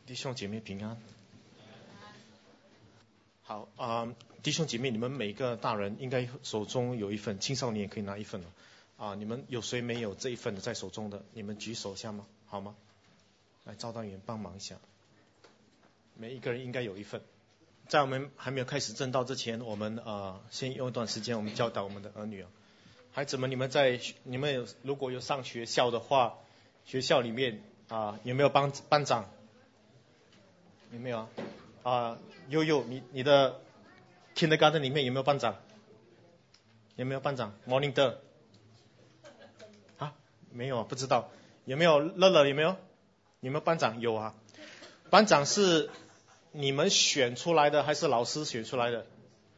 弟兄姐妹平安。好弟兄姐妹，你们每个大人应该手中有一份，青少年也可以拿一份了。你们有谁没有这一份的在手中的？你们举手下吗？好吗？来，招导员帮忙一下。每一个人应该有一份。在我们还没有开始正道之前，我们先用一段时间，我们教导我们的儿女。孩子们，你们如果有上学校的话，学校里面有没有班长？有没有悠你的 kindergarten 里面有没有班长？有没有班长 ？Morning 没有不知道。有没有乐乐？有没有？有没有班长？有啊。班长是你们选出来的还是老师选出来的？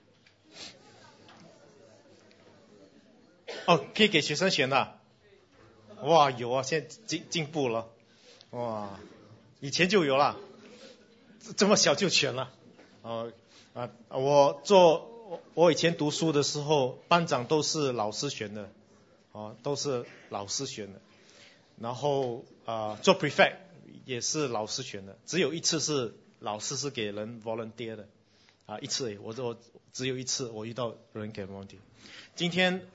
可以给学生选的。哇，有啊，现在进步了。哇，以前就有了，这么小就选了。我以前读书的时候，班长都是老师选的，都是老师选的。然后做 prefect 也是老师选的，只有一次是老师是给人 volunteer 的，一次我只有一次我遇到人给 volunteer。今天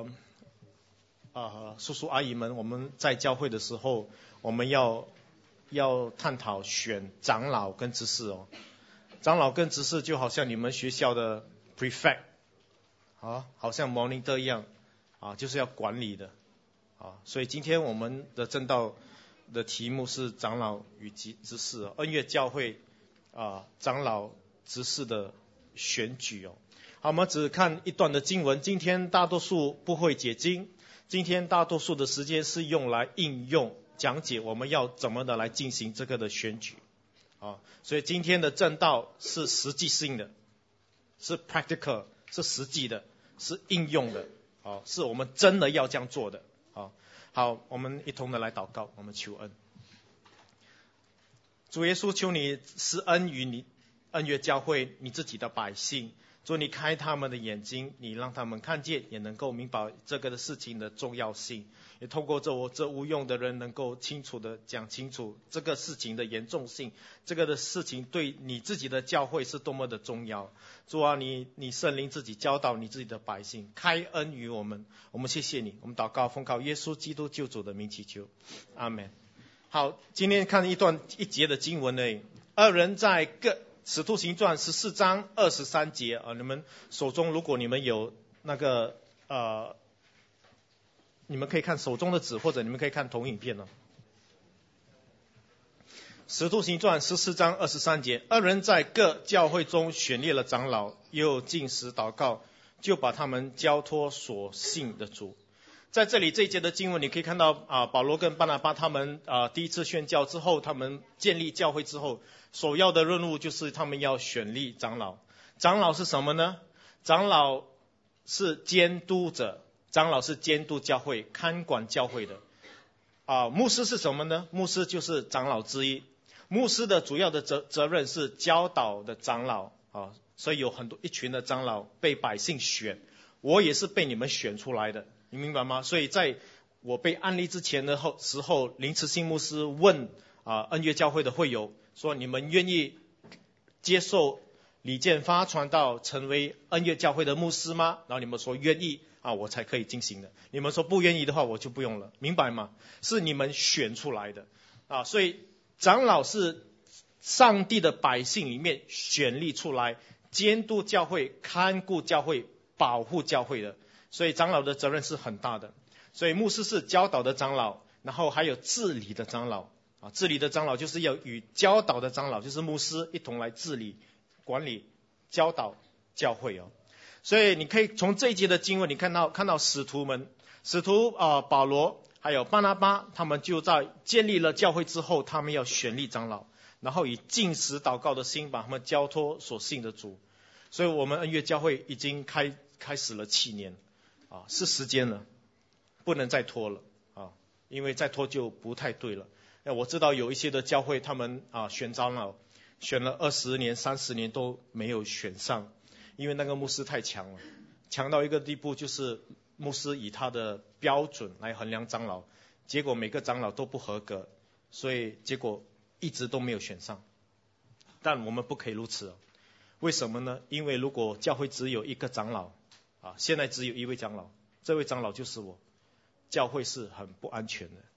叔叔阿姨们，我们在教会的时候，我们要探讨选长老跟执事哦。长老跟执事就好像你们学校的 prefect 好像 monitor 一样就是要管理的所以今天我们的正道的题目是长老与执事恩悦教会长老执事的选举好，我们只看一段的经文。今天大多数不会解经，今天大多数的时间是用来应用讲解我们要怎么的来进行这个的选举所以今天的正道是实际性的，是 practical， 是实际的，是应用的是我们真的要这样做的好，我们一同的来祷告，我们求恩。主耶稣，求你施恩于你恩悦教会你自己的百姓，主你开他们的眼睛，你让他们看见，也能够明白这个的事情的重要性，也透过这无用的人能够清楚的讲清楚这个事情的严重性，这个的事情对你自己的教会是多么的重要。主啊，你圣灵自己教导你自己的百姓，开恩于我们，我们谢谢你，我们祷告奉靠耶稣基督救主的名祈求，阿们。好，今天看一节的经文呢，二人在使徒行传14章23节你们手中如果你们有那个你们可以看手中的纸，或者你们可以看投影片使徒行传14章23节，二人在各教会中选列了长老，又禁食祷告，就把他们交托所信的主。在这里这一节的经文，你可以看到保罗跟巴拿巴他们第一次宣教之后，他们建立教会之后，首要的任务就是他们要选立长老。长老是什么呢？长老是监督者，长老是监督教会、看管教会的牧师是什么呢？牧师就是长老之一。牧师的主要的责任是教导的长老所以有一群的长老被百姓选，我也是被你们选出来的，你明白吗？所以在我被安立之前的时候，林慈信牧师问恩悦教会的会友说，你们愿意接受李建发传道成为恩悦教会的牧师吗？然后你们说愿意我才可以进行的。你们说不愿意的话，我就不用了，明白吗？是你们选出来的所以长老是上帝的百姓里面选立出来，监督教会、看顾教会、保护教会的，所以长老的责任是很大的。所以牧师是教导的长老，然后还有治理的长老治理的长老就是要与教导的长老，就是牧师一同来治理、管理、教导教会所以你可以从这一节的经文，你看到使徒保罗还有巴拿巴，他们就在建立了教会之后，他们要选立长老，然后以禁食祷告的心把他们交托所信的主。所以我们恩悦教会已经开始了7年是时间了，不能再拖了因为再拖就不太对了。我知道有一些的教会他们选长老选了20年30年都没有选上，因为那个牧师太强了，强到一个地步，就是牧师以他的标准来衡量长老，结果每个长老都不合格，所以结果一直都没有选上。但我们不可以如此哦。为什么呢？因为如果教会只有一个长老现在只有一位长老，这位长老就是我，教会是很不安全的。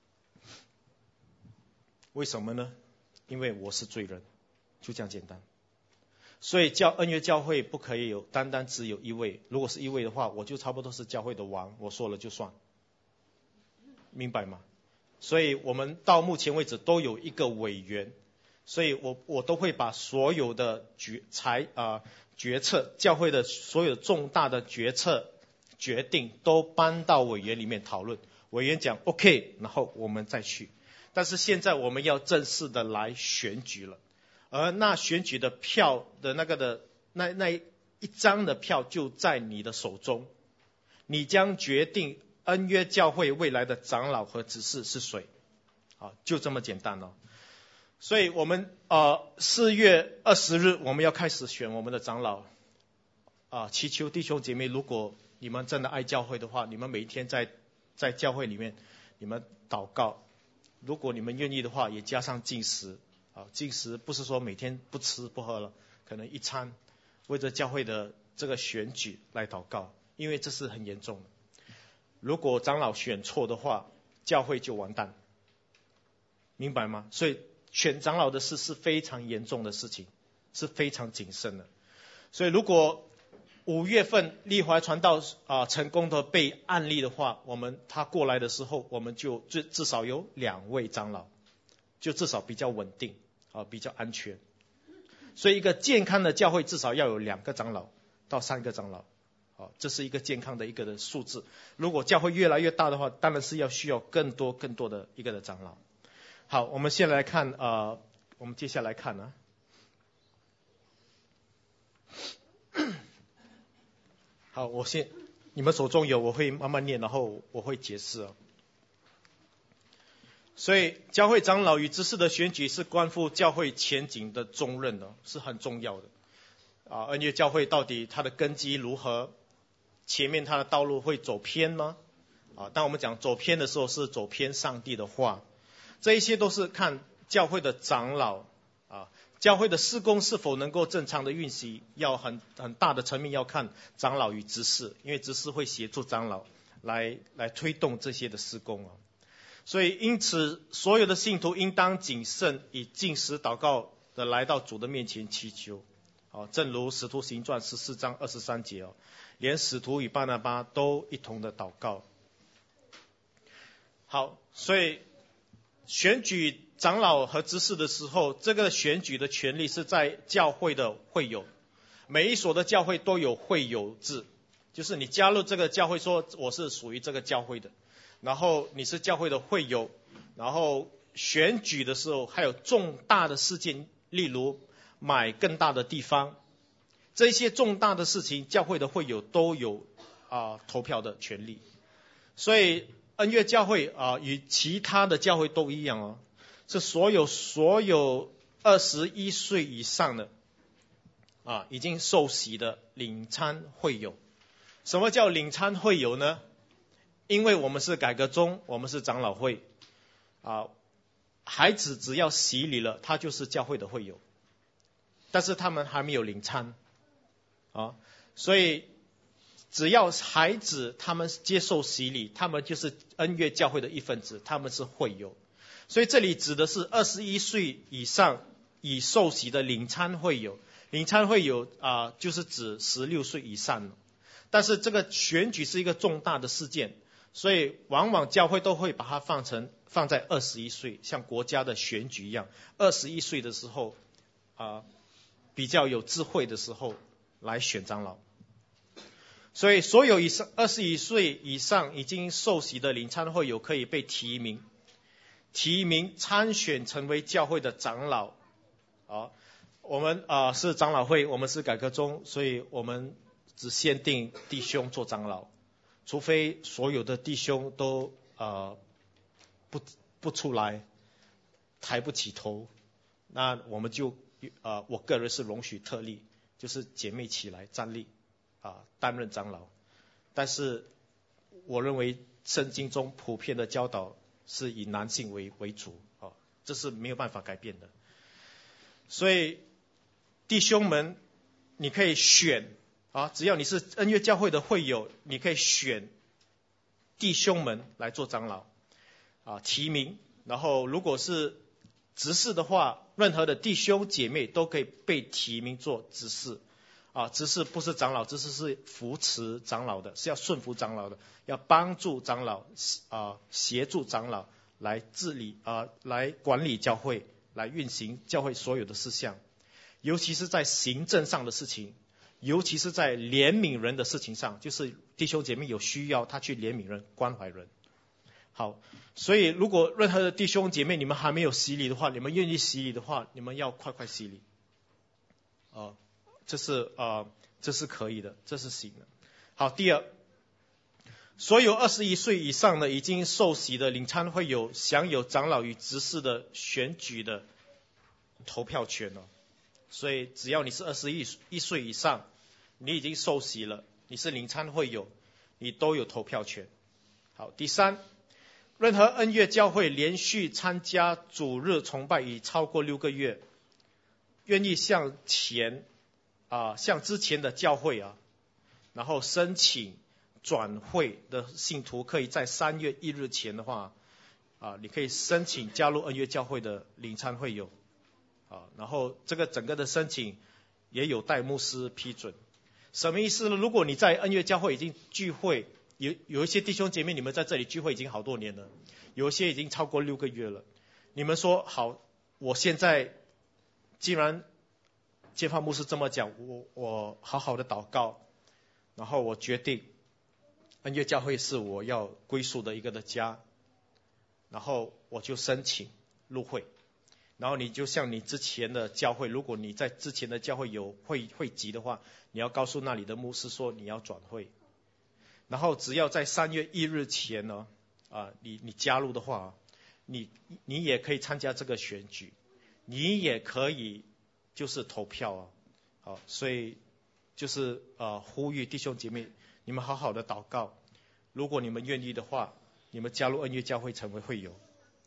为什么呢？因为我是罪人，就这样简单。所以恩约教会不可以单单只有一位，如果是一位的话，我就差不多是教会的王，我说了就算，明白吗？所以我们到目前为止都有一个委员，所以我都会把所有的决策，教会的所有重大的决策决定都搬到委员里面讨论，委員講 OK， 然後我們再去。但是現在我們要正式的來選舉了，而那選舉的票的那一張的票就在你的手中，你將決定恩約教會未來的長老和執事是誰，就這麼簡單了。所以我們4月20日我們要開始選我們的長老，祈求弟兄姐妹，如果你們真的愛教會的話，你們每一天在教會裡面你們禱告，如果你們願意的話也加上禁食，禁食不是說每天不吃不喝了，可能一餐，為着教會的這個選舉來禱告，因為這是很嚴重的。如果長老選錯的話，教會就完蛋，明白嗎？所以選長老的事是非常嚴重的事情，是非常謹慎的。所以如果5月份立懷傳道成功的被案例的話，他過來的時候，我們就至少有2位長老，就至少比較穩定，比較安全。所以一個健康的教會至少要有2個長老到3個長老，這是一個健康的一個的數字。如果教會越來越大的話，當然是需要更多的一個的長老。好，我們先來看我們接下來看好，你們手中有，我會慢慢念，然後我會解釋。所以教會長老與執事的選舉是關乎教會前景的重任的，是很重要的。恩約教會到底它的根基如何？前面它的道路會走偏嗎？當我們講走偏的時候，是走偏上帝的話。這一些都是看教會的長老教會的事工是否能夠正常的運行，要很大的層面要看長老與執事，因為執事會協助長老來推動這些的事工所以因此所有的信徒應當謹慎，以禁食禱告的來到主的面前祈求。正如使徒行傳14章23節連使徒與巴拿巴都一同的禱告。好，所以選舉長老和執事的時候，這個選舉的權利是在教會的會友，每一所的教會都有會友制，就是你加入這個教會，說我是屬於這個教會的，然後你是教會的會友，然後選舉的時候還有重大的事件，例如買更大的地方，這些重大的事情教會的會友都有投票的權利。所以恩約教會與其他的教會都一樣是所有21歲以上的已經受洗的領參會友。什麼叫領參會友呢？因為我們是改革宗，我們是長老會孩子只要洗禮了，他就是教會的會友，但是他們還沒有領參所以只要孩子他們接受洗禮，他們就是恩約教會的一份子，他們是會友。所以這裡指的是21歲以上已受洗的領參會友。領參會友就是指16歲以上。但是這個選舉是一個重大的事件，所以往往教會都會把它放在21歲，像國家的選舉一樣，21歲的時候比較有智慧的時候來選長老。所以所有21歲以上已經受洗的領參會友可以被提名參選成為教會的長老。我們是長老會，我們是改革宗，所以我們只限定弟兄做長老，除非所有的弟兄都不出來，抬不起頭，那我們就我個人是容許特例，就是姐妹起來站立擔任長老。但是我認為聖經中普遍的教導是以男性為主这是没有办法改变的。所以弟兄们，你可以选只要你是恩约教会的会友，你可以选弟兄们来做长老提名。然后如果是执事的话，任何的弟兄姐妹都可以被提名做执事执事不是长老，执事是扶持长老的，是要顺服长老的，要帮助长老协助长老来治理来管理教会，来运行教会所有的事项，尤其是在行政上的事情，尤其是在怜悯人的事情上，就是弟兄姐妹有需要他去怜悯人关怀人。好，所以如果任何的弟兄姐妹你们还没有洗礼的话，你们愿意洗礼的话，你们要快快洗礼这是可以的，这是行的。好，第二，所有21岁以上的已经受洗的领参会友享有长老与执事的选举的投票权所以只要你是21岁以上，你已经受洗了，你是领参会友，你都有投票权。好，第三，任何恩约教会连续参加主日崇拜已超过6个月，愿意向之前的教会然后申请转会的信徒，可以在3月1日前的话你可以申请加入恩约教会的领参会友然后这个整个的申请也有待牧师批准。什么意思呢？如果你在恩约教会已经聚会，有一些弟兄姐妹你们在这里聚会已经好多年了，有一些已经超过6个月了，你们说好，我现在既然建发牧师这么讲，我好好的祷告，然后我决定恩约教会是我要归属的一个的家，然后我就申请入会。然后你就像你之前的教会，如果你在之前的教会有会籍的话，你要告诉那里的牧师说你要转会。然后只要在3月1日前呢你加入的话，你也可以参加这个选举，你也可以就是投票好，所以就是呼吁弟兄姐妹，你们好好的祷告，如果你们愿意的话，你们加入恩约教会成为会友。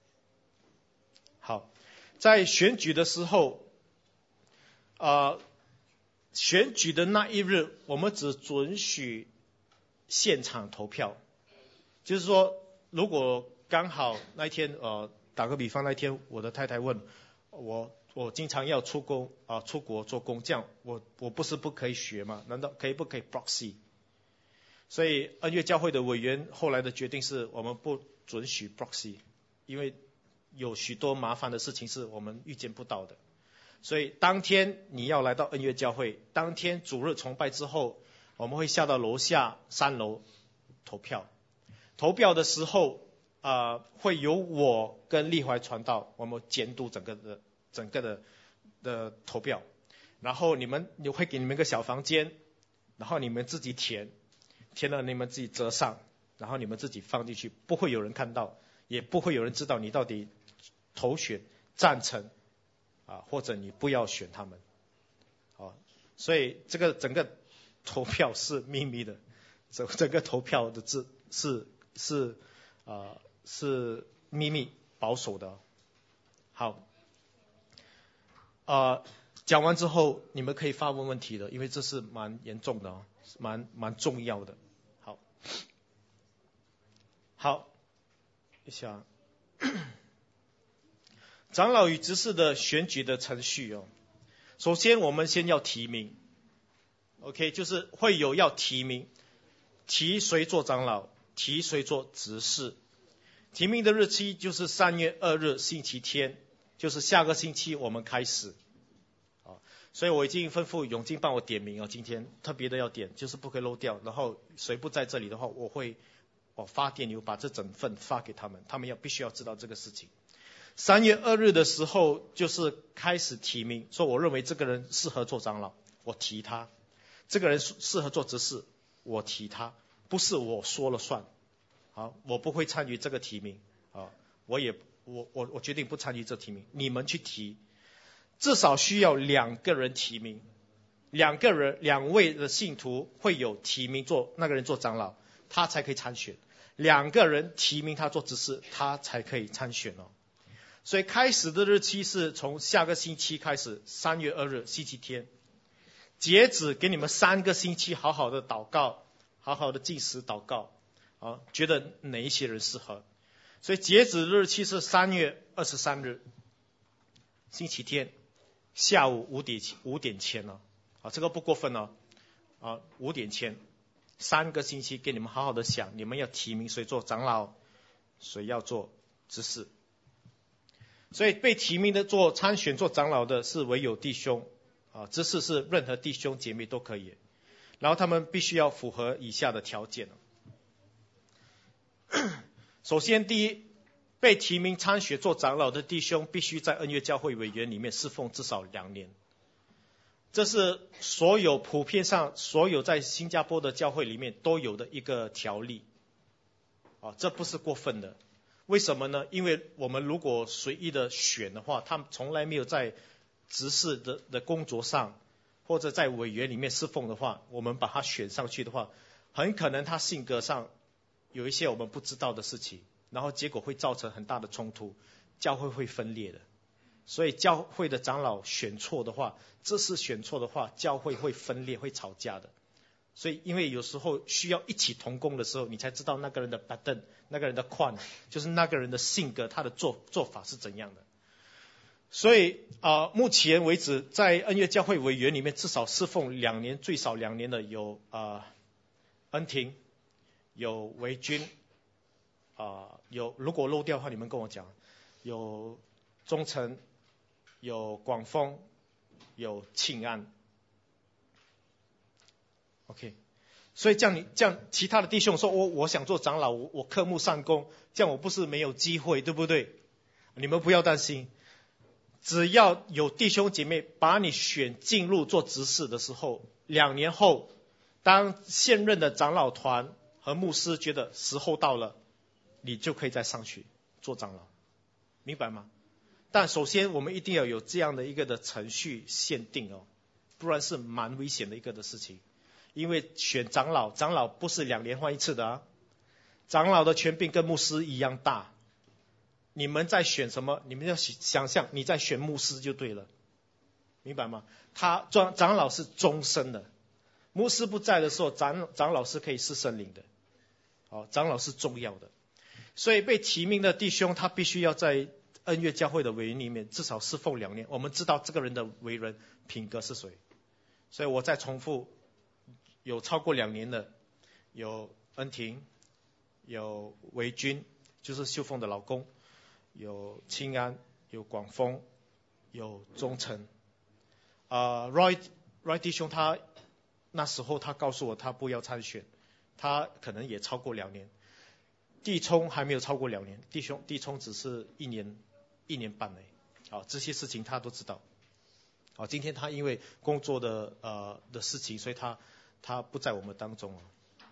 好，在选举的时候选举的那一日，我们只准许现场投票，就是说如果刚好那一天打个比方，那一天我的太太问我经常要出国做工，这样我不是不可以学吗？难道不可以 proxy？ 所以恩约教会的委员后来的决定是我们不准许 proxy， 因为有许多麻烦的事情是我们预见不到的。所以当天你要来到恩约教会，当天主日崇拜之后，我们会下到楼下3楼投票。投票的时候会由我跟立怀传道，我们监督整个的投票。然后我会给你们一个小房间，然后你们自己填了你们自己折上，然后你们自己放进去，不会有人看到，也不会有人知道你到底投选赞成或者你不要选他们。所以这个整个投票是秘密的，整个投票的字是秘密保守的。好，讲完之后你们可以发问问题的，因为这是蛮严重的蛮重要的。好，一下长老与执事的选举的程序首先我们先要提名 ，OK， 就是会有要提名，提谁做长老，提谁做执事。提名的日期就是3月2日星期天，就是下个星期我们开始。所以我已经吩咐永进帮我点名今天特别的要点，就是不可以漏掉。然后谁不在这里的话，我发电邮把这整份发给他们，他们必须要知道这个事情。3月2日的时候就是开始提名，说我认为这个人适合做长老，我提他；这个人适合做执事，我提他，不是我说了算。好，我不会参与这个提名我决定不参与这提名，你们去提。至少需要2个人提名，2位的信徒会有提名做那个人做长老，他才可以参选；2个人提名他做执事，他才可以参选所以开始的日期是从下个星期开始，3月2日星期天。截止给你们3个星期，好好的祷告，好好的禁食祷告，觉得哪一些人适合。所以截止日期是3月23日星期天下午5点前了，这个不过分了，5点前，3个星期给你们好好的想，你们要提名谁做长老，谁要做执事。所以被提名的参选做长老的是唯有弟兄，执事是任何弟兄姐妹都可以。然后他们必须要符合以下的条件。首先，第一，被提名参选做长老的弟兄必须在恩约教会委员里面侍奉至少2年。这是普遍上所有在新加坡的教会里面都有的一个条例，这不是过分的。为什么呢？因为我们如果随意的选的话，他们从来没有在执事的工作上或者在委员里面侍奉的话，我们把他选上去的话，很可能他性格上有一些我们不知道的事情，然后结果会造成很大的冲突，教会会分裂的。所以教会的长老选错的话，这次选错的话，教会会分裂，会吵架的。所以因为有时候需要一起同工的时候，你才知道那个人的pattern，那个人的款，就是那个人的性格，他的做法是怎样的。所以目前为止在恩约教会委员里面至少侍奉2年，最少2年的有恩庭，有维军，有如果漏掉的话你们跟我讲，有忠诚，有广丰，有庆安。OK， 所以这样其他的弟兄说我想做长老，我科目上工，这样我不是没有机会，对不对？你们不要担心，只要有弟兄姐妹把你选进入做执事的时候，2年后，当现任的长老团和牧师觉得时候到了，你就可以再上去做长老，明白吗？但首先我们一定要有这样的一个的程序限定不然是蛮危险的一个的事情。因为选长老不是2年换一次的长老的权柄跟牧师一样大。你们在选什么？你们要想象你在选牧师就对了，明白吗？长老是终身的，牧师不在的时候，长老是可以施圣灵的。长老是重要的，所以被提名的弟兄他必须要在恩约教会的委员里面至少侍奉2年，我们知道这个人的为人品格是谁。所以我再重复，有超过2年的，有恩庭，有维军，就是秀凤的老公，有清安，有广丰，有忠诚。Roy 弟兄他那时候他告诉我他不要参选，他可能也超过2年。弟聪还没有超过2年，弟聪只是1年半而已。这些事情他都知道。今天他因为工作的事情，所以他不在我们当中。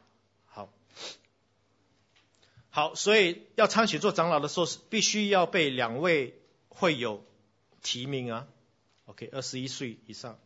好，所以要参选做长老的时候，必须要被2位会友提名OK， 21岁以上。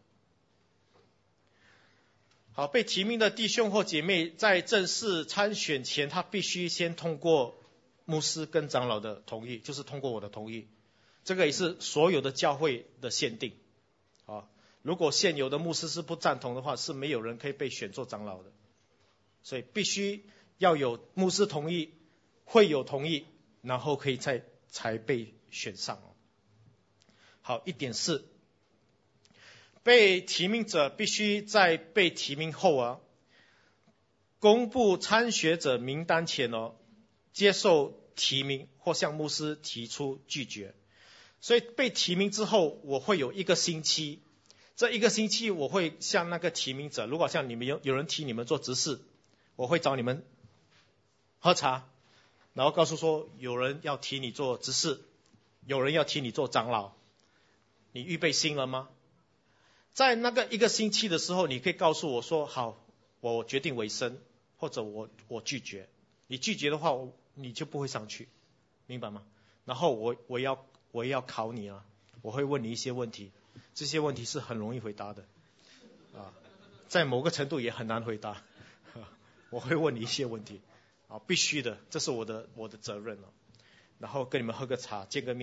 好，被提名的弟兄或姐妹在正式参选前，他必须先通过牧师跟长老的同意，就是通过我的同意。这个也是所有的教会的限定。如果现有的牧师是不赞同的话，是没有人可以被选做长老的。所以必须要有牧师同意，会友同意，然后可以才被选上。好，1.4，被提名者必须在被提名后公布参选者名单前接受提名或向牧师提出拒绝。所以被提名之后，我会有1个星期，这1个星期我会向那个提名者，如果像你们有人提你们做执事，我会找你们喝茶，然后告诉说有人要提你做执事，有人要提你做长老，你预备心了吗？在那个1个星期的时候，你可以告诉我说好，我决定委身，或者我拒绝。你拒绝的话，你就不会上去，明白吗？然后我要考你我会问你一些问题，这些问题是很容易回答的在某个程度也很难回答我会问你一些问题必须的，这是我的责任然后跟你们喝个茶，见个面，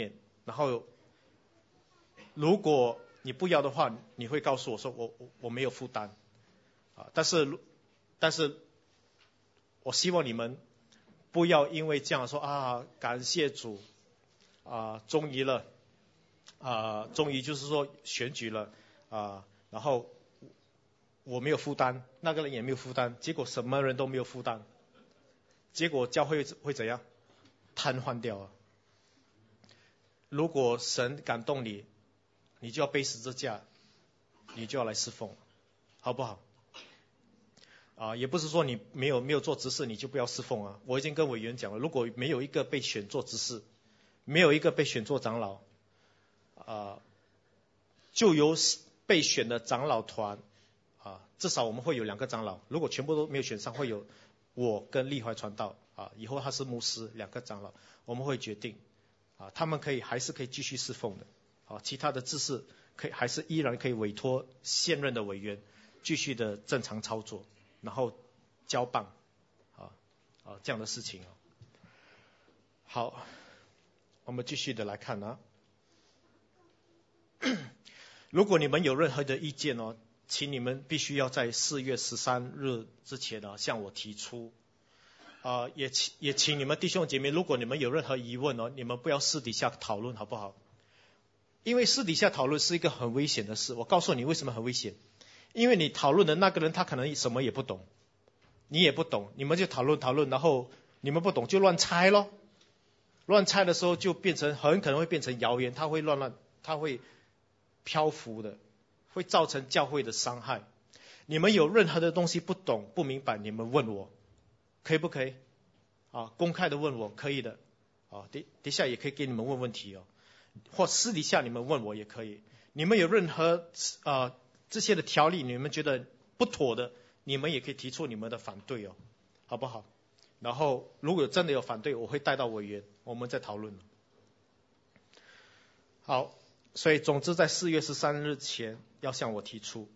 然后如果你不要的话，你会告诉我说我没有负担啊。但是我希望你们不要因为这样说啊，感谢主啊，终于了啊，终于就是说选举了啊，然后我没有负担，那个人也没有负担，结果什么人都没有负担，结果教会会怎样？瘫痪掉啊！如果神感动你，你就要背十字架，你就要来侍奉，好不好？啊，也不是说你没有做执事你就不要侍奉啊。我已经跟委员讲了，如果没有一个被选做执事，没有一个被选做长老，就由被选的长老团啊，至少我们会有2个长老。如果全部都没有选上，会有我跟立怀传道啊，以后他是牧师，2个长老，我们会决定啊，他们还是可以继续侍奉的啊，其他的执事还是依然可以委托现任的委员继续的正常操作，然后交棒这样的事情。好，我们继续的来看啊。如果你们有任何的意见请你们必须要在4月13日之前向我提出。也请你们弟兄姐妹，如果你们有任何疑问你们不要私底下讨论，好不好？因为私底下讨论是一个很危险的事。我告诉你为什么很危险，因为你讨论的那个人他可能什么也不懂，你也不懂，你们就讨论，然后你们不懂就乱猜咯。乱猜的时候就很可能会变成谣言，它会漂浮的，会造成教会的伤害。你们有任何的东西不懂不明白，你们问我，可以不可以？公开的问我，可以的。等下也可以给你们问问题或私底下你们问我也可以。你们有任何这些的条例，你们觉得不妥的，你们也可以提出你们的反对好不好？然后如果真的有反对，我会带到委员，我们再讨论。好，所以总之在4月13日前要向我提出。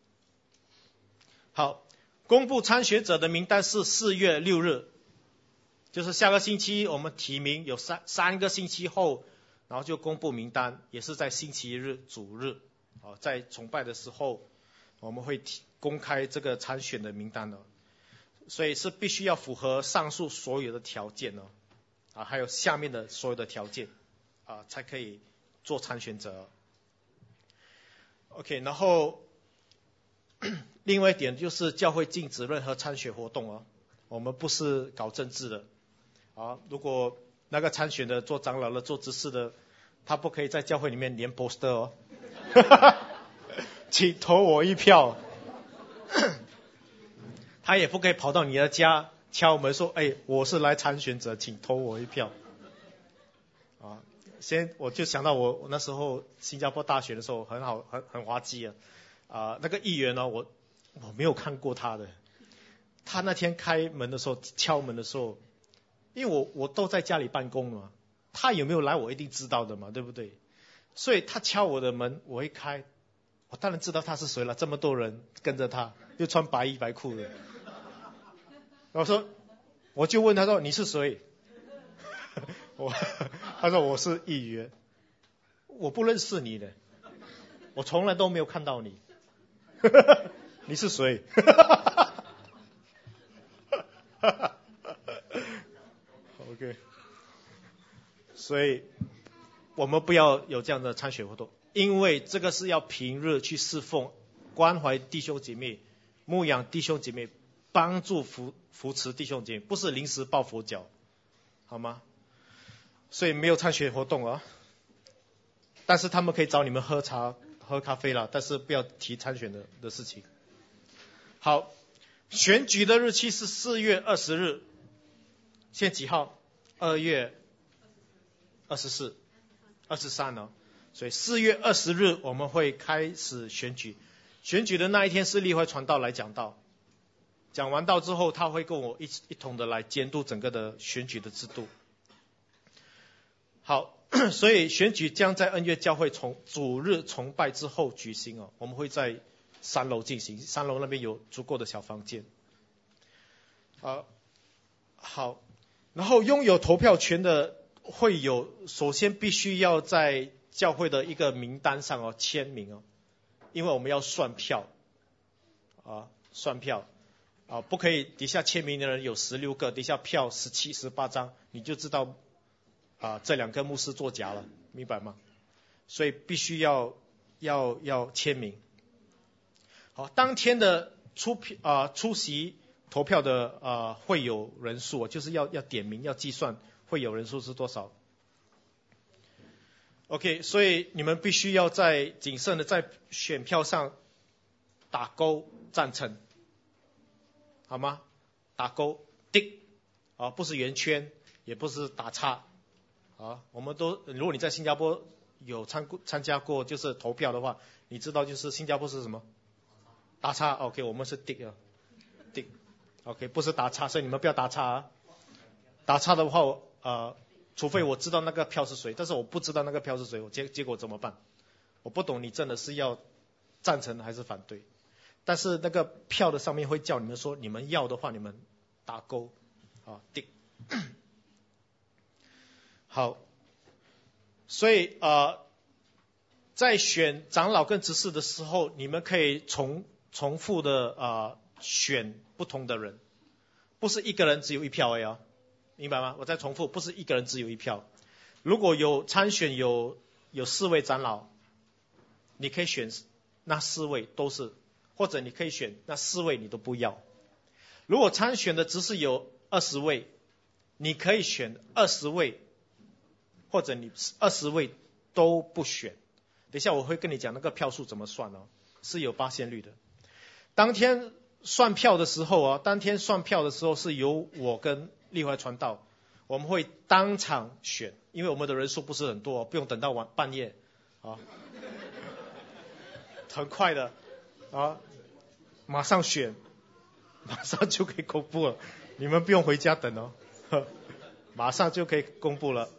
好，公布参选者的名单是4月6日，就是下个星期我们提名，有三个星期后，然后就公布名单，也是在星期日主日在崇拜的时候我们会公开这个参选的名单的。所以是必须要符合上述所有的条件还有下面的所有的条件才可以做参选者。OK， 然后另外一点就是教会禁止任何参选活动我们不是搞政治的如果那个参选的做长老的做执事的，他不可以在教会里面连 poster 请投我一票。他也不可以跑到你的家敲门说，我是来参选者，请投我一票。我就想到我那时候新加坡大学的时候很滑稽那个议员我没有看过他的，他那天开门的时候敲门的时候，因为我都在家里办公嘛，他有没有来我一定知道的嘛，对不对？所以他敲我的门，我一开，我当然知道他是谁了，这么多人跟着他，又穿白衣白裤的。我就问他说，你是谁？他说我是议员。我不认识你的，我从来都没有看到你。你是谁？OK， 所以我们不要有这样的参选活动，因为这个是要平日去侍奉，关怀弟兄姐妹，牧养弟兄姐妹，帮助扶持弟兄姐妹，不是临时抱佛脚，好吗？所以没有参选活动但是他们可以找你们喝茶喝咖啡啦，但是不要提参选的事情。好，选举的日期是4月20日，现在几号？2月24、23所以4月20日我们会开始选举。选举的那一天是立会传道来讲道，讲完道之后，他会跟我一同的来监督整个的选举的制度。好，所以选举将在恩悦教会主日崇拜之后举行我们会在3楼进行，3楼那边有足够的小房间。好，然后拥有投票权的会有首先必须要在教会的一个名单上签名因为我们要算票算票不可以底下签名的人有16个，底下票17、18张，你就知道这2个牧师作假了，明白吗？所以必须要签名。好，当天的出席投票的会友人数就是要点名，要计算会友人数是多少。OK， 所以你们必须要谨慎的在选票上打勾赞成，好吗？打勾 tick 不是圆圈，也不是打叉我们如果你在新加坡有参加过就是投票的话，你知道就是新加坡是什么？打叉 OK， 我们是 tick tick OK， 不是打叉，所以你们不要打叉打叉的话除非我知道那个票是谁，但是我不知道那个票是谁，结果怎么办？我不懂你真的是要赞成还是反对，但是那个票的上面会叫你们说，你们要的话你们打勾tick 好，所以在选长老跟执事的时候，你们可以重复的选不同的人，不是一个人只有1票而已明白吗？我再重复，不是一个人只有1票。如果有参选有4位长老，你可以选那4位都是，或者你可以选那4位你都不要。如果参选的执事有20位，你可以选20位，或者你20位都不选。等一下我会跟你讲那个票数怎么算是有%率的。当天算票的时候是由我跟立怀传道，我们会当场选，因为我们的人数不是很多不用等到半夜很快的马上选，马上就可以公布了，你们不用回家等马上就可以公布了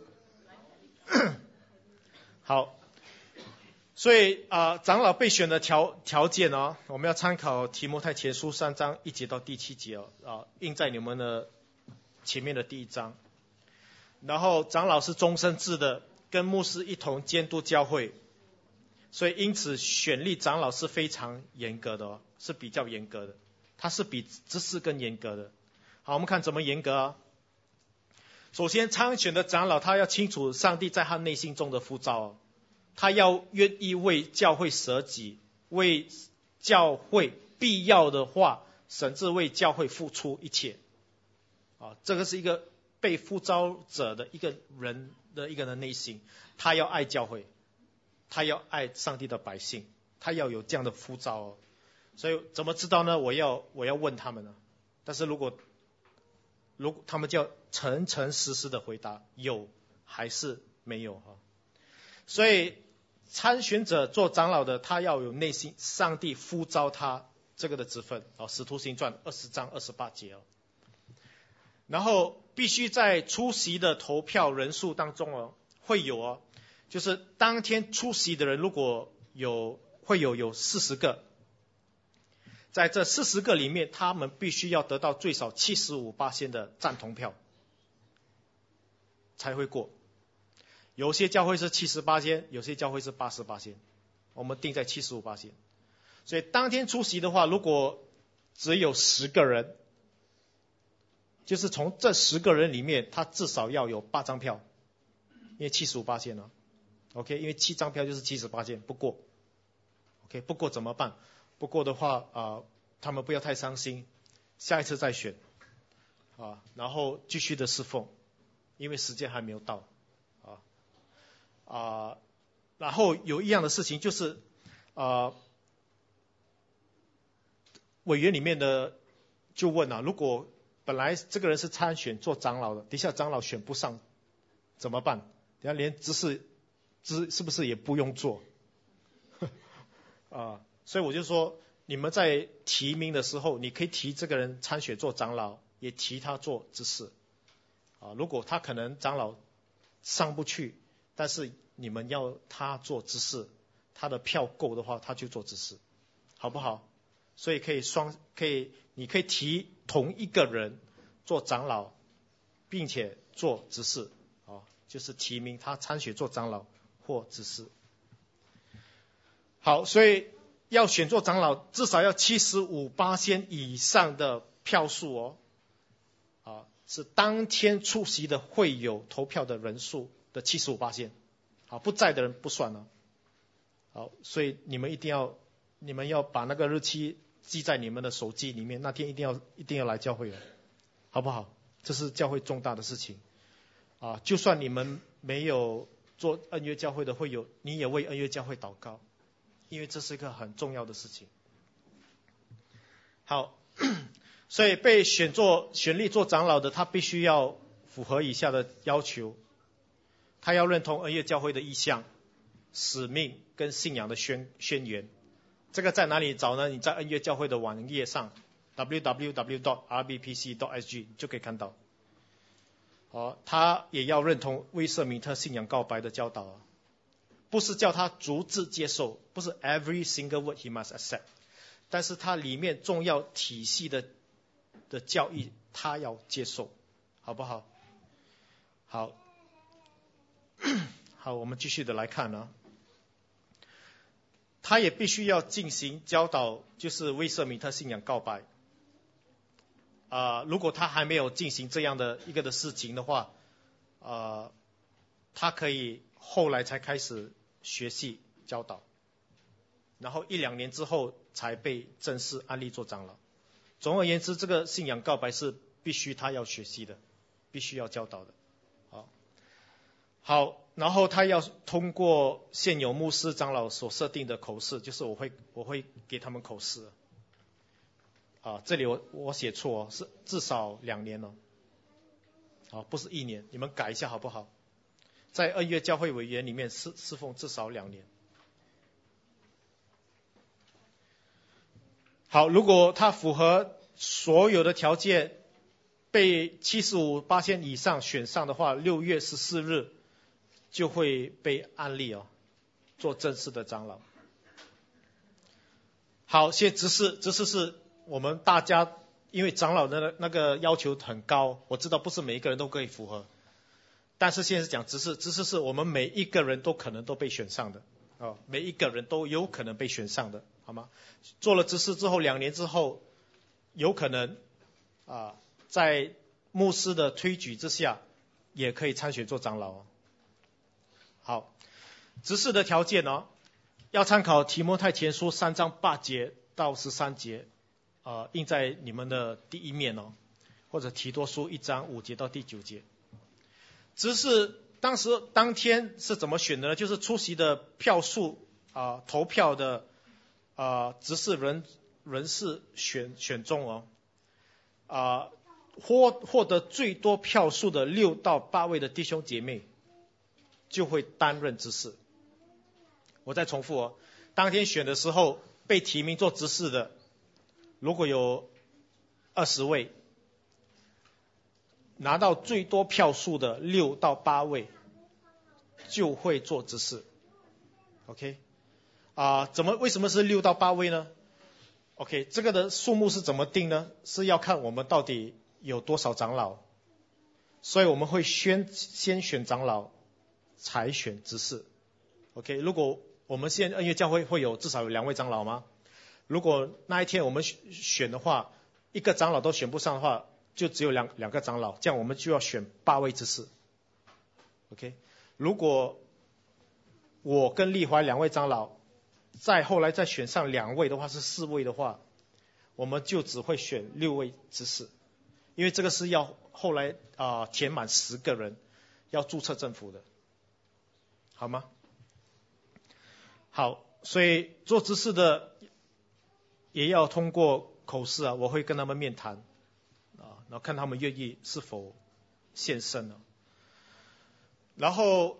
好，所以长老被选的条件我们要参考提摩太前书3章1节到第7节印在你们的前面的第1章。然后长老是终身制的，跟牧师一同监督教会，所以因此选立长老是非常严格的是比较严格的，它是比执事更严格的。好，我们看怎么严格首先参选的长老他要清楚上帝在他内心中的呼召他要愿意为教会舍己，为教会必要的话甚至为教会付出一切这个是一个被呼召者的一个人的一个人内心，他要爱教会，他要爱上帝的百姓，他要有这样的呼召所以怎么知道呢？我要问他们但是如果他们就要诚诚实实的回答有还是没有所以参选者做长老的他要有内心上帝呼召他这个的职分使徒行传20章28节然后必须在出席的投票人数当中会有就是当天出席的人如果会有40个，在这40个里面他们必须要得到最少75%的赞同票才会过，有些教会是70%，有些教会是80%，我们定在75%。所以当天出席的话，如果只有10个人，就是从这10个人里面他至少要有8张票，因为75%OK， 因为7张票就是70%不过 OK， 不过怎么办？不过的话他们不要太伤心，下一次再选然后继续的侍奉，因为时间还没有到然后有一样的事情就是委员里面的就问如果本来这个人是参选做长老的，底下长老选不上怎么办？等下连执事是不是也不用做所以我就说你们在提名的时候，你可以提这个人参选做长老，也提他做执事如果他可能长老上不去，但是你们要他做执事，他的票够的话他就做执事，好不好？所以你可以提同一个人做长老并且做执事就是提名他参选做长老或执事。好，所以要选做长老，至少要75%以上的票数是当天出席的会友投票的人数的75%。好，不在的人不算了。好，所以你们要把那个日期记在你们的手机里面，那天一定要来教会了，好不好？这是教会重大的事情就算你们没有做恩约教会的会友，你也为恩约教会祷告，因为这是一个很重要的事情。好，所以被选立做长老的，他必须要符合以下的要求：他要认同恩约教会的意向、使命跟信仰的宣言。这个在哪里找呢？你在恩约教会的网页上 www.rbpc.sg 就可以看到。他也要认同威瑟米特信仰告白的教导不是叫他逐字接受，不是 every single word he must accept， 但是他里面重要体系的教义他要接受，好不好？好，我们继续的来看他也必须要进行教导，就是威瑟米特信仰告白。如果他还没有进行这样的一个的事情的话，他可以后来才开始学习教导，然后1-2年之后才被正式安立做长老。总而言之，这个信仰告白是必须他要学习的，必须要教导的。好，然后他要通过现有牧师长老所设定的口试，就是我会给他们口试这里我写错是至少2年不是1年，你们改一下好不好？在恩约教会委员里面侍奉至少2年。好，如果他符合所有的条件，被75%以上选上的话，6月14日就会被安立做正式的长老。好，现在执事是我们大家，因为长老的那个要求很高，我知道不是每一个人都可以符合，但是现在是讲执事是我们每一个人都可能都被选上的每一个人都有可能被选上的，好吗？做了执事之后2年之后，有可能在牧师的推举之下，也可以参选做长老好，执事的条件要参考提摩太前书3章8节到13节印在你们的第一面或者提多书1章5节到第9节。执事当天是怎么选的呢？就是出席的票数投票的执事人士选中获得最多票数的6到8位的弟兄姐妹就会担任执事。我再重复当天选的时候被提名做执事的，如果有20位，拿到最多票数的6到8位就会做执事。OK， 为什么是6到8位呢？ OK， 这个的数目是怎么定呢？是要看我们到底有多少长老，所以我们会先选长老，才选执事。OK， 如果我们现在恩约教会会有至少有2位长老吗？如果那一天我们选的话，一个长老都选不上的话，就只有两个长老，这样我们就要选8位执事。OK， 如果我跟立怀2位长老，后来再选上2位的话是4位的话，我们就只会选6位执事，因为这个是要后来填满10个人，要注册政府的，好吗？好，所以做执事的也要通过口试我会跟他们面谈然后看他们愿意是否献身然后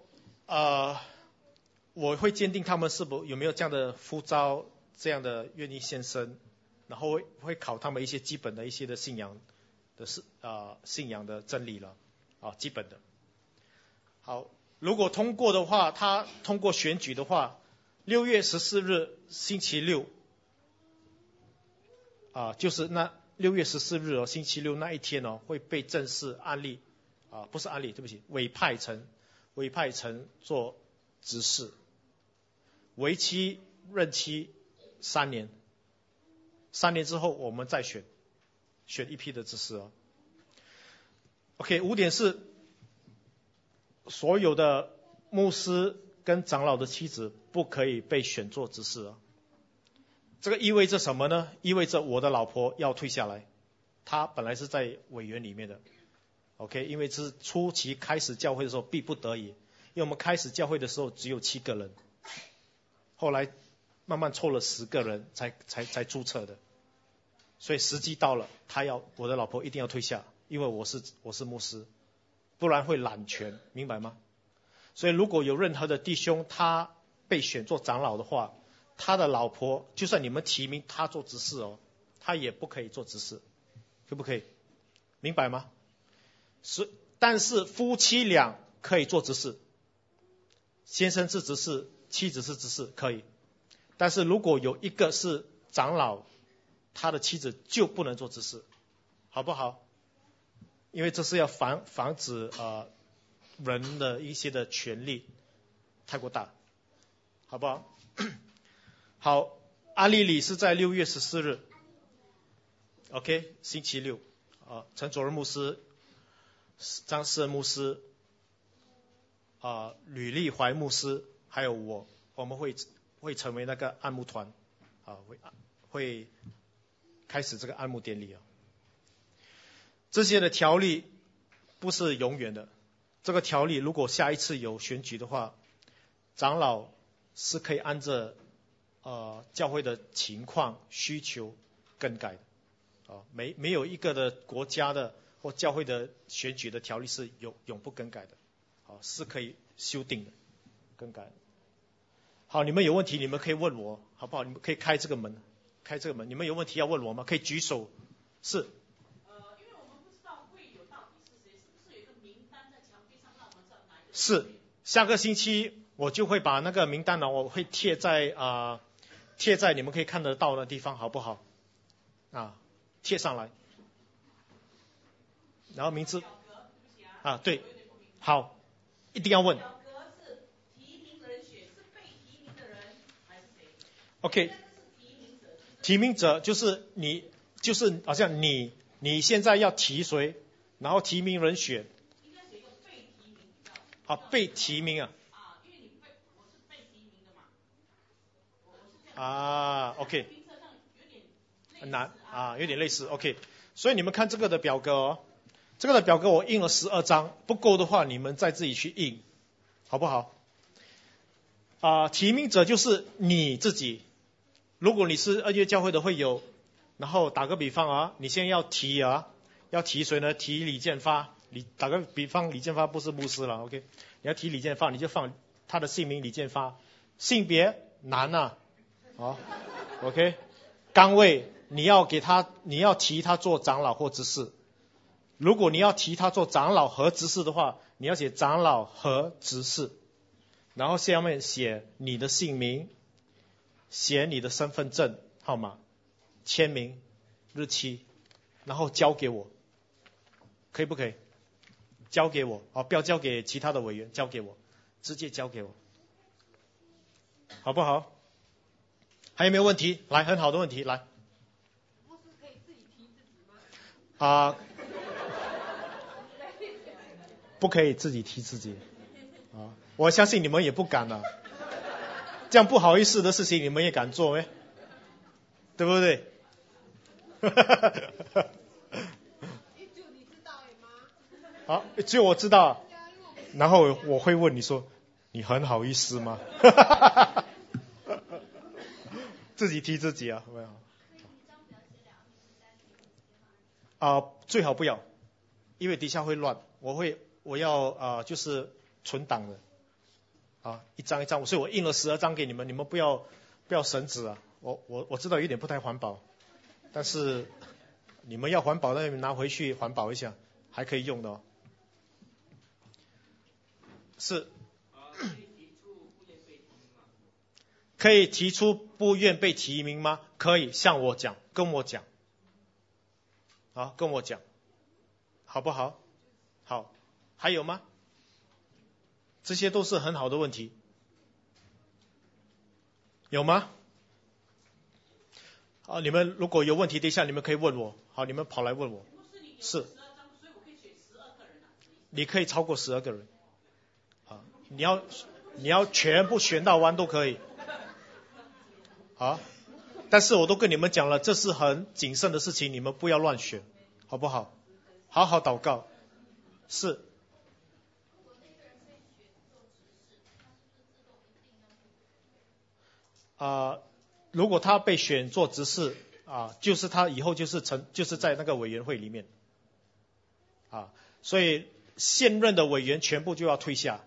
我会鉴定他们有没有这样的呼召，这样的愿意献身，然后会考他们一些基本的一些的信仰的真理了基本的。好，如果通过的话，他通过选举的话，6月14日星期六就是那6月14日星期六那一天会被正式安立不是安立，对不起，委派成委派成做执事，为期任期3年，3年之后我们再选一批的执事哦。OK， 5点是所有的牧师跟长老的妻子不可以被选做执事哦。这个意味着什么呢？意味着我的老婆要退下来，她本来是在委员里面的。OK， 因为是初期开始教会的时候逼不得已，因为我们开始教会的时候只有7个人，后来慢慢凑了10个人才注册的，所以时机到了，我的老婆一定要退下，因为我是牧师，不然会揽权，明白吗？所以如果有任何的弟兄他被选做长老的话，他的老婆就算你们提名他做执事哦，他也不可以做执事，可不可以？明白吗？但是夫妻俩可以做执事，先生是执事，妻子是执事，可以。但是如果有一个是长老，他的妻子就不能做执事，好不好？因为这是要防止人的一些的权利太过大，好不好？好，阿利里是在6月14日 ，OK， 星期六，陈佐仁牧师、张世恩牧师、吕立怀牧师，还有我们会成为那个按牧团，会开始这个按牧典礼啊。这些的条例不是永远的，这个条例如果下一次有选举的话，长老是可以按着教会的情况需求更改的，没有一个的国家的或教会的选举的条例是永不更改的，是可以修订的，更改的。好，你们有问题你们可以问我，好不好？你们可以开这个门，你们有问题要问我吗？可以举手。是。 因为我们不知道会友到底是谁，是不是有一个名单在墙壁上让我们知道哪一个？ 是，下个星期我就会把那个名单呢，我会贴在你们可以看得到的地方，好不好？贴上来，然后名字对，好，一定要问。 表格是提名人选，是被提名的人还是谁 ？OK， 提名者就是你，就是好像你现在要提谁，然后提名人选。 应该写一个被提名比较。 被提名啊。 因为我是被提名的嘛。我是这样。 OK。 名册上有点很难有点类似 OK， 所以你们看这个的表格哦，这个的表格我印了12张，不够的话你们再自己去印，好不好？提名者就是你自己，如果你是二月教会的会友，然后打个比方你现在要提谁呢？提李建发，打个比方，李建发不是牧师了 OK， 你要提李建发，你就放他的姓名李建发，性别男OK， 岗位你要提他做长老或执事。如果你要提他做长老和执事的话，你要写长老和执事，然后下面写你的姓名，写你的身份证号码，签名日期，然后交给我，可以不可以？交给我不要交给其他的委员，交给我，直接交给我，好不好？还有没有问题？来，很好的问题，来。 牧师可以自己提自己吗？ 不可以自己提自己我相信你们也不敢这样不好意思的事情你们也敢做对不对？ 只有你知道吗？只有我知道，然后我会问你说，你很好意思吗？自己提自己好不好？最好不要，因为底下会乱。我要就是存档的一张一张，所以我印了12张给你们，你们不要省纸我知道有点不太环保，但是你们要环保，那拿回去环保一下，还可以用的是。可以提出不愿被提名吗？可以，向我讲，跟我讲，跟我讲，好不好？好，还有吗？ 这些都是很好的问题，有吗？好，你们如果有问题，等一下你们可以问我。好，你们跑来问我。是。你可以超过12个人。好，你要全部选到完都可以。好，但是我都跟你们讲了，这是很谨慎的事情，你们不要乱选，好不好？好好祷告。是。如果他被选做执事就是他以后就是在那个委员会里面所以现任的委员全部就要退下，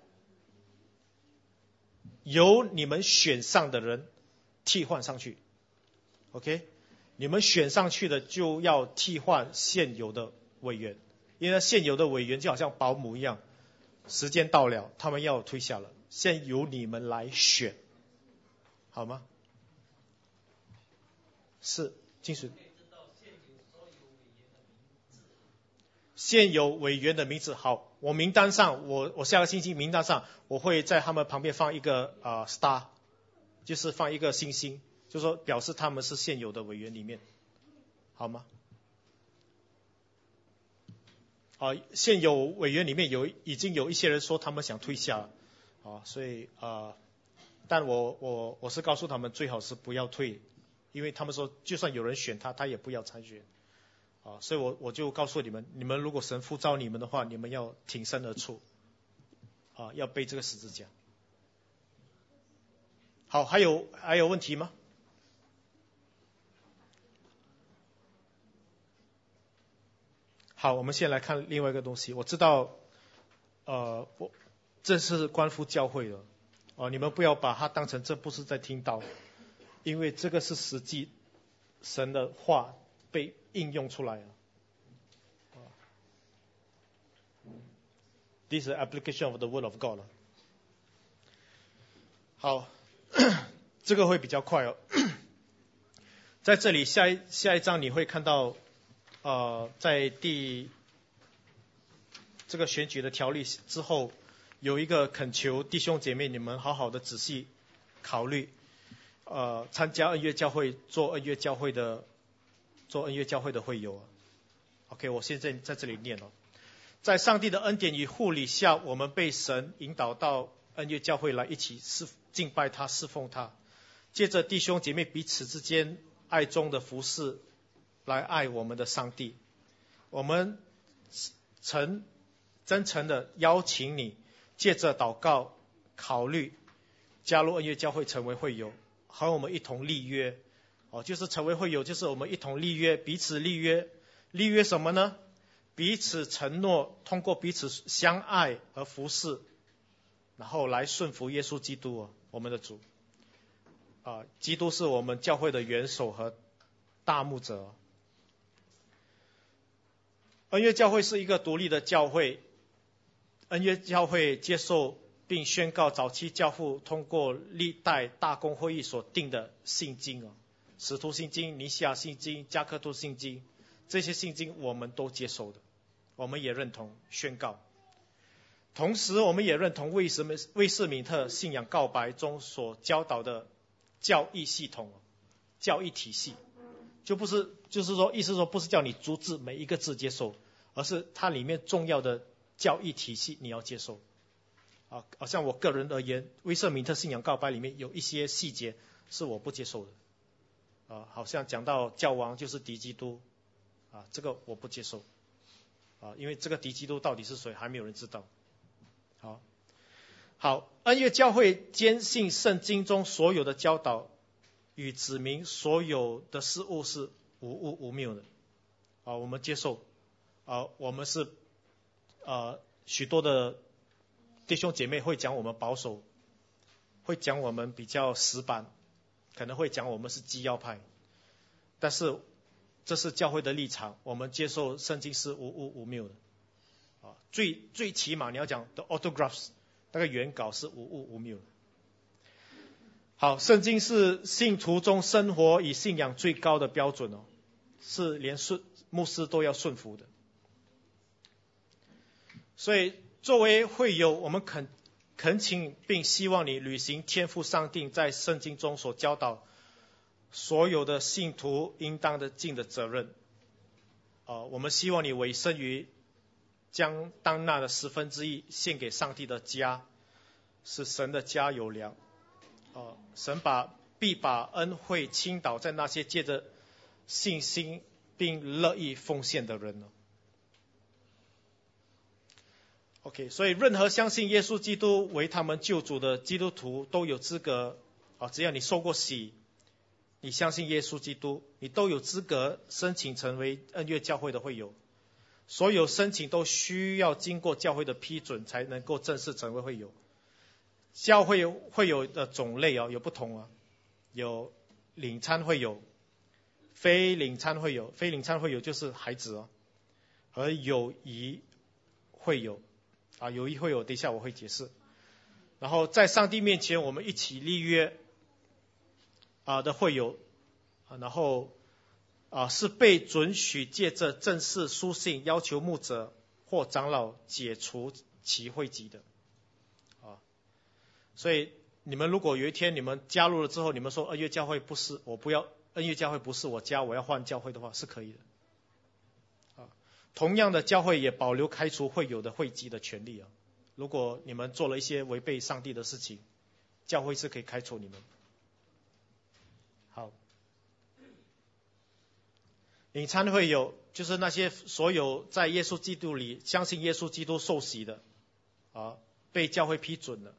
由你们选上的人替换上去。OK， 你们选上去的就要替换现有的委员，因为现有的委员就好像保姆一样，时间到了他们要退下了，现在由你们来选，好吗？是，金水。现有委员的名字，好，我名单上，我下个星期名单上，我会在他们旁边放一个star， 就是放一个星星，就说表示他们是现有的委员里面，好吗？现有委员里面已经有一些人说他们想退下所以但我是告诉他们最好是不要退，因为他们说就算有人选他也不要参选所以我就告诉你们如果神呼召你们的话，你们要挺身而出要背这个十字架。好，还有问题吗？好，我们先来看另外一个东西。我知道这是关乎教会的你们不要把它当成这不是在听道，因为这个是实际神的话被应用出来了。This is application of the word of God。 好，这个会比较快在这里下一章你会看到在这个选举的条例之后，有一个恳求弟兄姐妹你们好好的仔细考虑参加恩约教会，做恩约教会的会友OK， 我现在在这里念在上帝的恩典与护理下，我们被神引导到恩约教会来一起敬拜他，侍奉他，借着弟兄姐妹彼此之间爱中的服侍来爱我们的上帝。我们真诚的邀请你借着祷告考虑加入恩约教会成为会友，和我们一同立约就是成为会友，就是我们一同立约，彼此立约。立约什么呢？彼此承诺通过彼此相爱和服侍，然后来顺服耶稣基督我们的主基督是我们教会的元首和大牧者。恩约教会是一个独立的教会，恩约教会接受并宣告早期教父通过历代大公会议所定的信经使徒信经、尼西亚信经、加克多信经，这些信经我们都接受的，我们也认同宣告。同时我们也认同魏士敏特信仰告白中所教导的教义系统、教义体系，就是说意思说不是叫你逐字每一个字接受，而是它里面重要的教义体系你要接受像我个人而言，威瑟敏特信仰告白里面有一些细节是我不接受的好像讲到教王就是敌基督这个我不接受因为这个敌基督到底是谁还没有人知道。好，恩约教会坚信圣经中所有的教导与指明所有的事物是无误无谬的我们接受我们是许多的弟兄姐妹会讲我们保守，会讲我们比较死板，可能会讲我们是基要派，但是这是教会的立场，我们接受圣经是无误无谬的最起码你要讲 the autographs 那个原稿是无误无谬的。好，圣经是信徒中生活与信仰最高的标准是连牧师都要顺服的。所以作为会友，我们恳请并希望你履行天父上帝在圣经中所教导所有的信徒应当的尽的责任。我们希望你委身于将当纳的1/10献给上帝的家，使神的家有粮。神必把恩惠倾倒在那些借着信心并乐意奉献的人。OK， 所以任何相信耶稣基督为他们救主的基督徒都有资格，只要你受过洗，你相信耶稣基督，你都有资格申请成为恩约教会的会友。所有申请都需要经过教会的批准才能够正式成为会友。教会会友的种类有不同，有领参会友、非领参会友。非领参会友就是孩子和友谊会友。友谊会友等一下我会解释。然后在上帝面前我们一起立约的会友，然后是被准许借着正式书信要求牧者或长老解除其会籍的。所以你们如果有一天你们加入了之后，你们说恩约教会不是我不要，恩约教会不是我家，我要换教会的话，是可以的。同样的，教会也保留开除会友的会籍的权利。如果你们做了一些违背上帝的事情，教会是可以开除你们。好，领参会友就是那些所有在耶稣基督里相信耶稣基督受洗的，被教会批准的，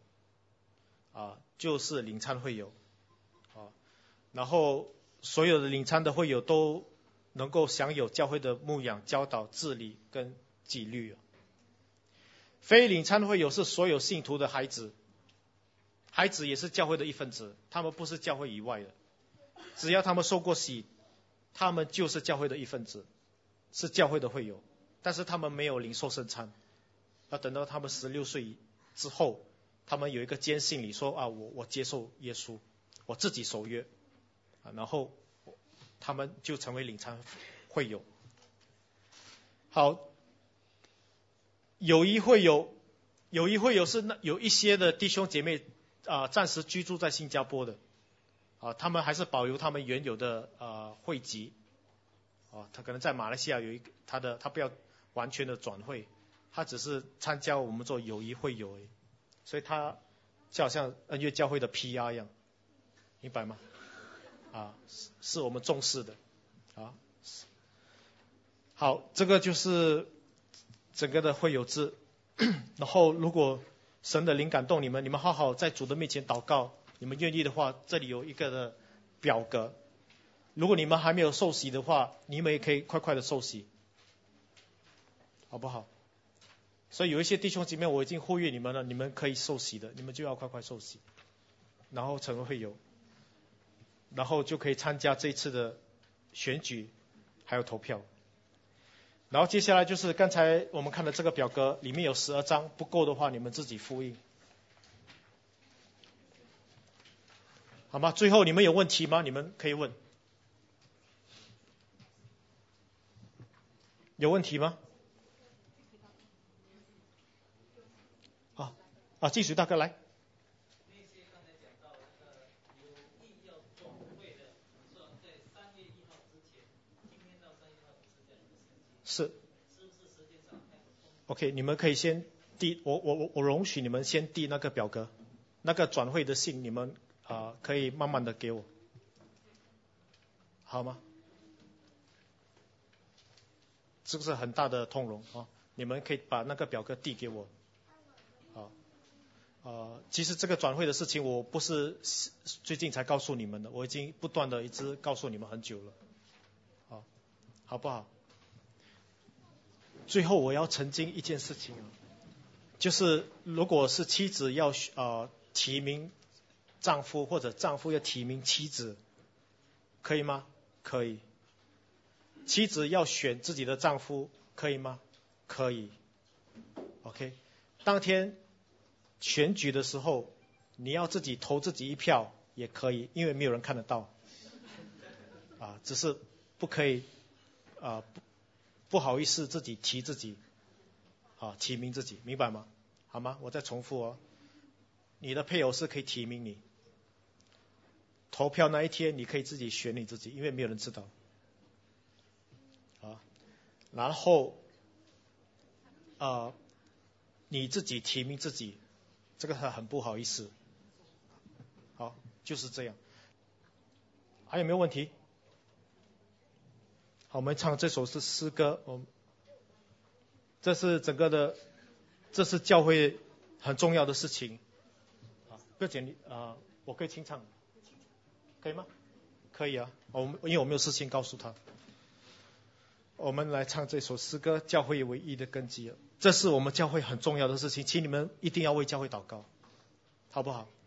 就是领参会友。然后所有的领参的会友都能够享有教会的牧养、教导、治理跟纪律。非领参会友是所有信徒的孩子，孩子也是教会的一份子，他们不是教会以外的，只要他们受过洗，他们就是教会的一份子，是教会的会友，但是他们没有领受圣餐，要等到他们16岁之后，他们有一个坚信里说我接受耶稣，我自己守约，然后他们就成为领参会友。好，友谊会友是有一些的弟兄姐妹暂时居住在新加坡的，他们还是保留他们原有的会籍，他可能在马来西亚有一个他不要完全的转会，他只是参加我们做友谊会友而已，所以他就好像恩约教会的 PR 一样，明白吗？是我们重视的。好，这个就是整个的会友制。然后如果神的灵感动你们好好在主的面前祷告，你们愿意的话，这里有一个的表格，如果你们还没有受洗的话，你们也可以快快的受洗，好不好？所以有一些弟兄姐妹我已经呼吁你们了，你们可以受洗的，你们就要快快受洗，然后成为会友，然后就可以参加这一次的选举还有投票。然后接下来就是刚才我们看的这个表格，里面有12张，不够的话你们自己复印，好吗？最后你们有问题吗？你们可以问。有问题吗？继续大哥来。是 OK， 你们可以先递，我容许你们先递那个表格，那个转会的信你们可以慢慢的给我，好吗？是不是很大的通融你们可以把那个表格递给我。其实这个转会的事情我不是最近才告诉你们的，我已经不断的一直告诉你们很久了，好不好？最后我要澄清一件事情，就是如果是妻子要提名丈夫，或者丈夫要提名妻子，可以吗？可以。妻子要选自己的丈夫，可以吗？可以。OK， 当天选举的时候，你要自己投自己一票也可以，因为没有人看得到，只是不可以不好意思自己提自己，提名自己，明白吗？好吗？我再重复你的配偶是可以提名你。投票那一天，你可以自己选你自己，因为没有人知道。然后你自己提名自己，这个很不好意思。好，就是这样。还有没有问题？好，我们唱这首是诗歌。这是整个的，这是教会很重要的事情。不要紧，我可以清唱，可以吗？可以啊。因为我没有事先告诉他。我们来唱这首诗歌，教会唯一的根基。这是我们教会很重要的事情，请你们一定要为教会祷告，好不好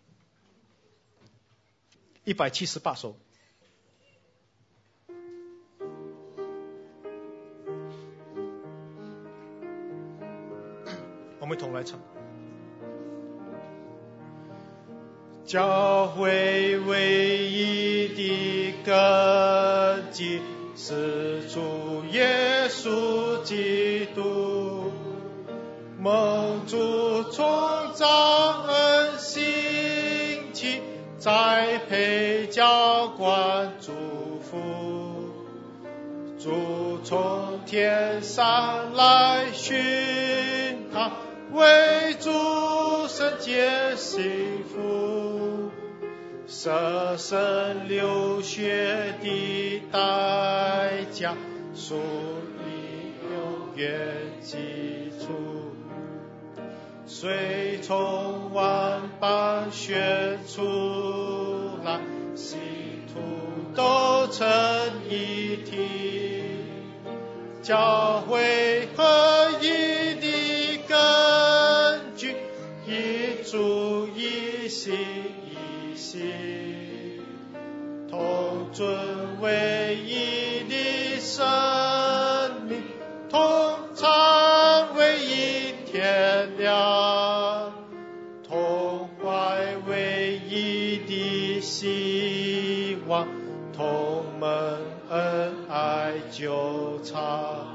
？178首。我们一同来唱。教会唯一的根基是主耶稣基督，蒙主从造恩兴起，栽培浇灌祝福，主从天上来寻他，为主圣洁幸福，舍身流血的代价，属你永远记住。随从万邦选出来，信徒都成一体，教会合一的根据，一主一心一心，同尊唯一的生命，同唱唯一天亮，同怀唯一的希望，同蒙恩爱纠缠。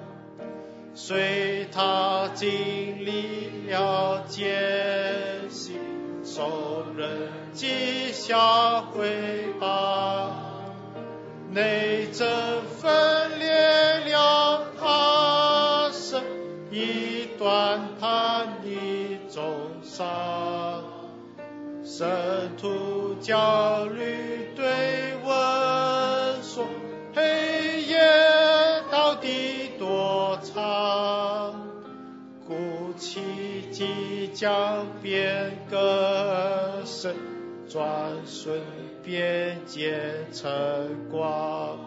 随他经历了艰辛，受人讥笑毁谤，内政分裂了他身，一段叛逆中伤，圣徒焦虑对问说，黑夜到底多长，故奇迹将变更深，转瞬便见晨光。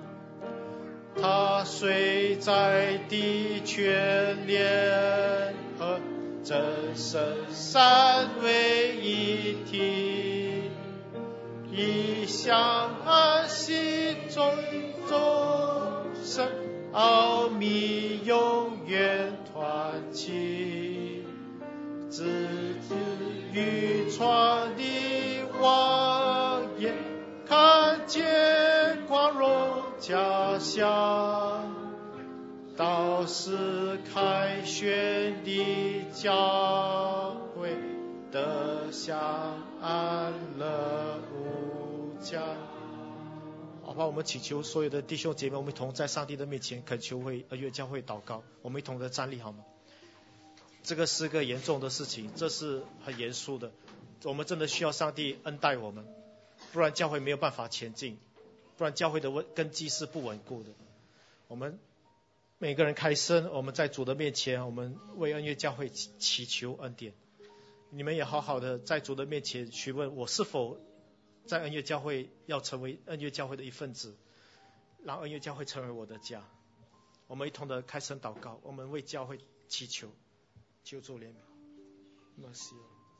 他虽在地全联合，真神三位一体，一向安息中众生，奥秘永远团契，直至渔船的望眼，看见光荣家乡，到时凯旋的教会，得享安乐无疆。好吧，我们祈求所有的弟兄姐妹，我们一同在上帝的面前恳求为恩约教会祷告。我们一同的站立好吗？这个是个严重的事情，这是很严肃的，我们真的需要上帝恩待我们，不然教会没有办法前进，不然教会的根基是不稳固的。我们每个人开声，我们在主的面前，我们为恩约教会祈求恩典。你们也好好的在主的面前询问，我是否在恩约教会要成为恩约教会的一份子，让恩约教会成为我的家。我们一同的开声祷告，我们为教会祈求，求主怜悯。Mercy。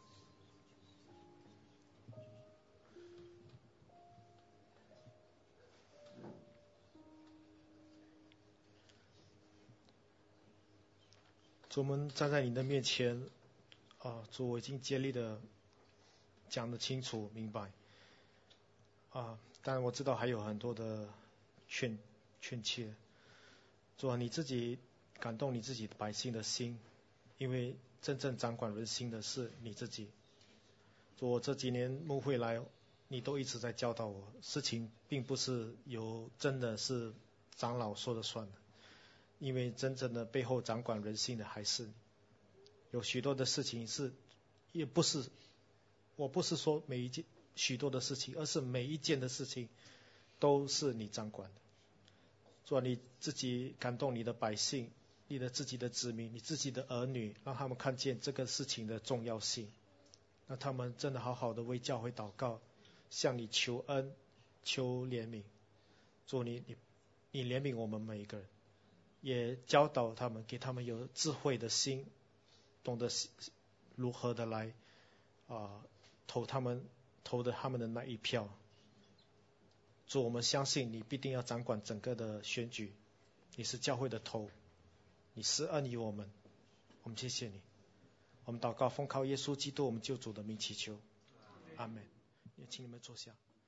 主，我们站在你的面前，主，我已经竭力的讲得清楚明白，但我知道还有很多的劝诫。主，你自己感动你自己百姓的心，因为真正掌管人心的是你自己。 主，我这几年牧会来，你都一直在教导我，事情并不是真的是长老说了算的，因为真正的背后掌管人心的还是你。有许多的事情我不是说许多的事情，而是每一件的事情都是你掌管的。主，你自己感动你的百姓，你的自己的子民，你自己的儿女，让他们看见这个事情的重要性，让他们真的好好的为教会祷告，向你求恩求怜悯。主，你怜悯我们每一个人，也教导他们，给他们有智慧的心，懂得如何的来投他们的那一票。主，我们相信你必定要掌管整个的选举，你是教会的头，你施恩于我们，我们谢谢你。我们祷告奉靠耶稣基督我们救主的名祈求，阿们。也请你们坐下。